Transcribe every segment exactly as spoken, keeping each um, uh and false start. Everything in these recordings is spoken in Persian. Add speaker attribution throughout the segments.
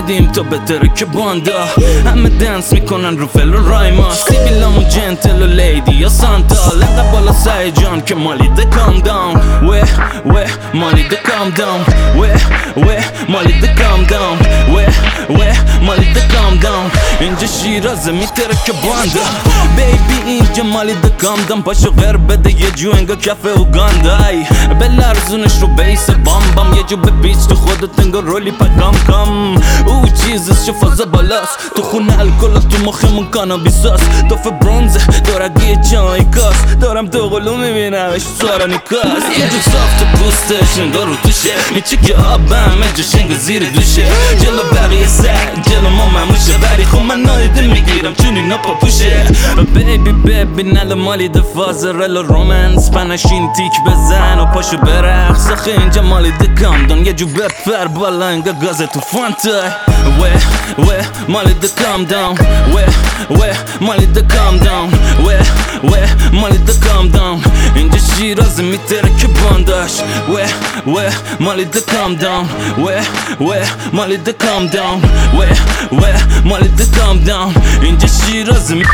Speaker 1: بدیم تا بهتره که باندا همه دنس میکنن رو فل و رایما سیبیلام و جنتل و لیدی یا سانتا لقه بالا سعی جان که مالی ده کام داون وه وه مالی ده کام داون وه وه مالی ده کام داون وه وه مالی ده کام داون اینجا شیرازه میتره که باندا بیبی اینجا مالی ده کام داون پاشو غیر بده یه جو انگا کف اوگاندای بلرزونش رو بیس بام بام یه جو به بیچ تو خودت انگا رولی پا کام کام او چیزش شفازه بالاست تو خونه الکل تو مخمون کانابیساست توف برونزه دارگی چای کاس دارم دو قلو میبینمش سارا نیکاس اینجا صاف تو پوستش انگا رو توشه میچه که آبم اینجا شنگ زیر دوشه جلو بقیه سر جلو ما مموشه بری خب من نایده میگیرم چون اینا پا پوشه بیبی بیبی نل مالی ده فازرل و رومنس پنشین تیک بزن و پاشو برقص آخه اینجا مالی ده کامدان یه جو بپر بالا انگا گازه تو فانتا وه وه مالی ده کام داون وه وه مالی ده کام داون وه وه مالی ده کام داون اینجا شیرازه میتره که بانداش وه وه مالی ده کام داون وه وه مالی ده کام داون وه وه مالی ده کام داون اینجا شیرازه می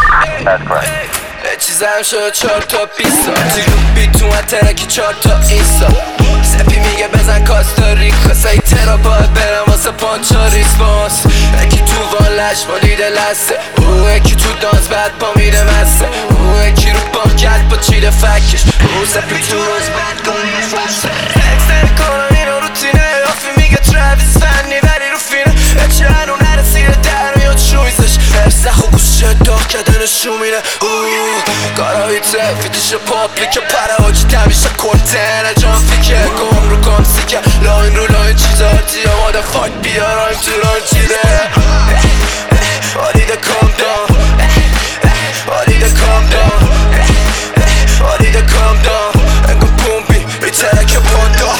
Speaker 2: چیزم شد چهار تا بیسا تو بی تو من ترکی چهار تا ایسا سپی میگه بزن کاستاریکا سایی ترا باید برم واسه پانچا ریسپانس اکی تو والش با دیده لسه او اکی تو دانس بعد پا میره مسه او اکی رو بانکت با چیده فکش او سپی تو روز بعد گونه فسه اکس نکنم اینا روتینه آفی میگه ترویس فنی ولی رو فینه اچه هنو نرسیده در میاد شویزش ارسخ و گوشه داغ کدن شومینه کارایی تفیدش پاپلیکه پره آجی تمیشه کنتنه جان فیکه گم رو کام سیکه لاین رو لاین چیزا تیه ماده فاک بیارایم تو ران چیده آدیده کام دان آدیده کام دان آدیده کام دان انگو بومبی بیتره که باندا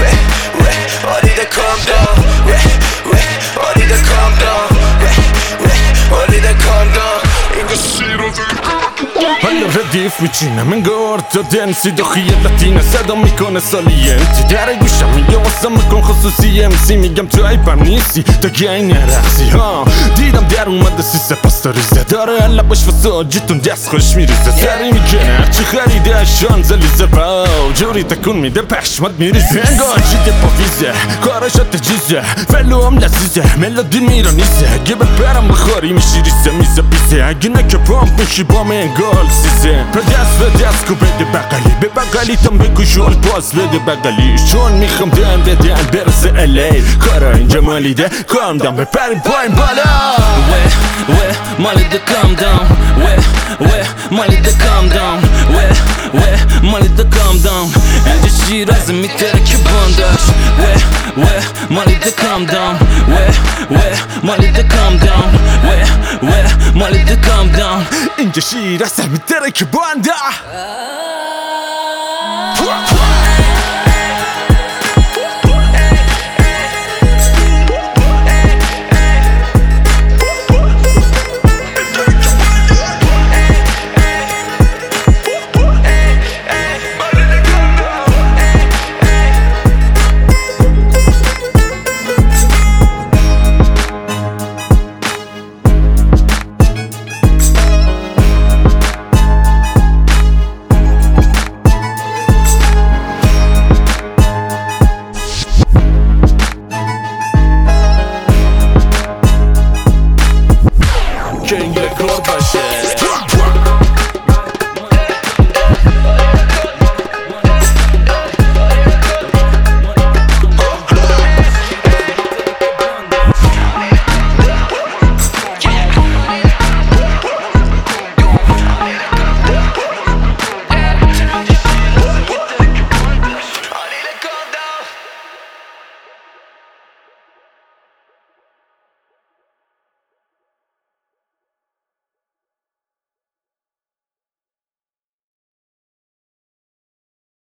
Speaker 2: آدیده کام دان آدیده کام دان آدیده کام دان اینگو شیرازه
Speaker 3: حالا ردیف میچینم انگار تا دنسی دو خیالتینه صدا میکنه سالینتی در گوشم میگه واسه میکن خصوصی امسی میگم تو عیبم نیستی تا گی نرخصی ها دیدم در اومده سی سپس تا ریزه داره علباش واسه آجیتون دست خوش میریزه سری میکنه هرچی خریده شانزلیزه باو جوری تکون میده پشمت میریزه انگار جیده پاویزه کاراشا تجیزه فلو هم لذیزه ملودی میرانیزه اگه بپرم بخاری میشی ریزه میزه بیزه اگه نکه پامپ میشی با من گال سیزه به دست به دست کو بده بقلی به بقلی تم بگو شول باز بده بقلی چون میخوام دم به دم برسه الی کارا اینجا مالی ده کام دم بپریم پایین بالا
Speaker 1: وه وه مالی ده کام داون وه وه مالی ده کام داون وه وه مالی ده کام داون اینجا شیرازه میتره که بانداش وه وه مالی ده کام داون وه وه مالی ده کام داون وه وه مالی ده کام داون
Speaker 3: اینجا شیرازه میتره که باندا